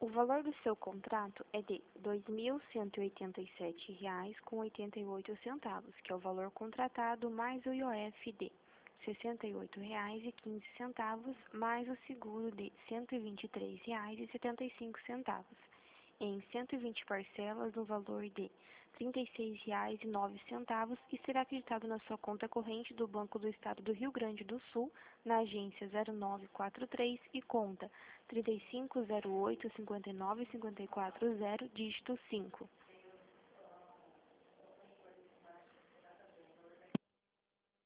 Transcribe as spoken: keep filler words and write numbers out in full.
O valor do seu contrato é de dois mil cento e oitenta e sete reais com oitenta e oito centavos, que é o valor contratado mais o I O F de sessenta e oito reais e quinze centavos, mais o seguro de cento e vinte e três reais e setenta e cinco centavos, em cento e vinte parcelas no valor de trinta e seis reais e nove centavos e será acreditado na sua conta corrente do Banco do Estado do Rio Grande do Sul, na agência zero nove quatro três e conta trinta e cinco, zero oito, cinquenta e nove, cinquenta e quatro, zero, dígito cinco.